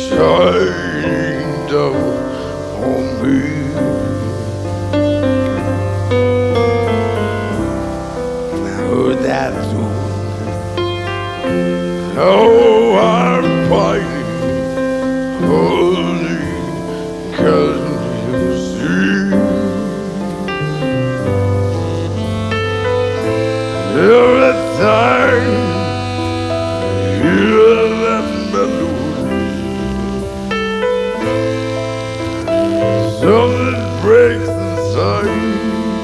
shining down on me. Now that tune, oh, I'm fighting, holy, can you see? Every time I hear that melody, something breaks inside.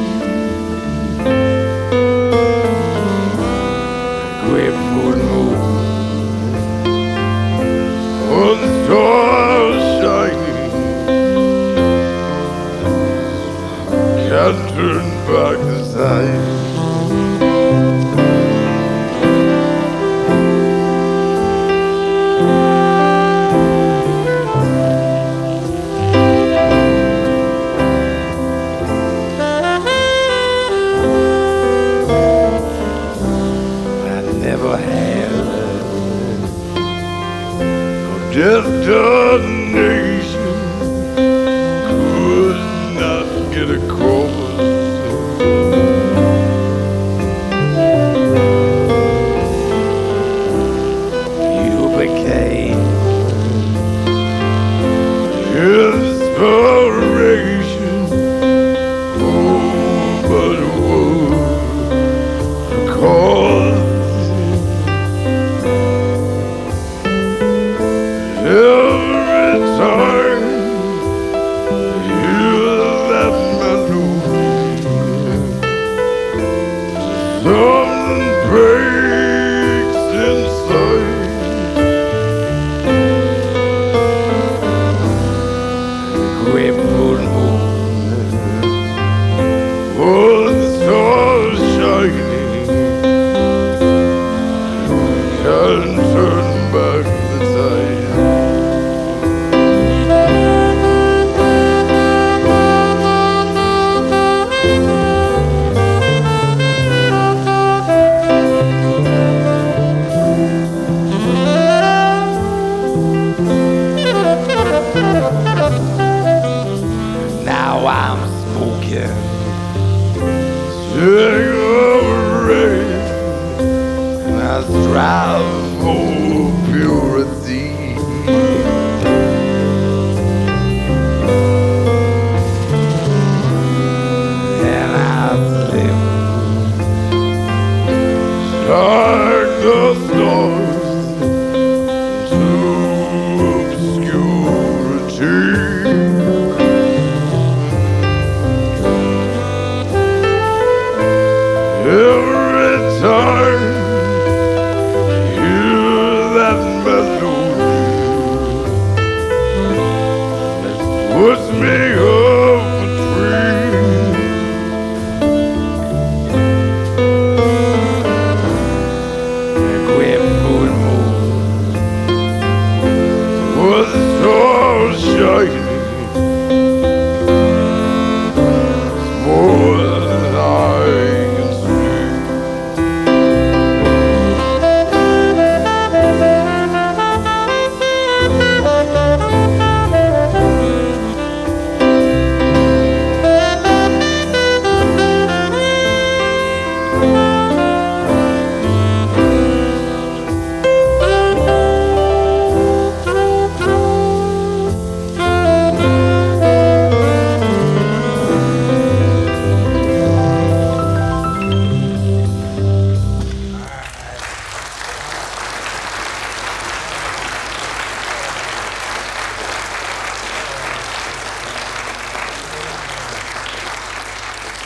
Grateful moon, oh, the stars shining, can't turn back the side. Never had no destination, could not get across. You became inspiration, oh, but what a cause. Every time you let me know, something breaks inside. Grateful moon, oh, the stars shining, can't turn back the tide. Now I'm smoking, cigarette, and I strive for purity.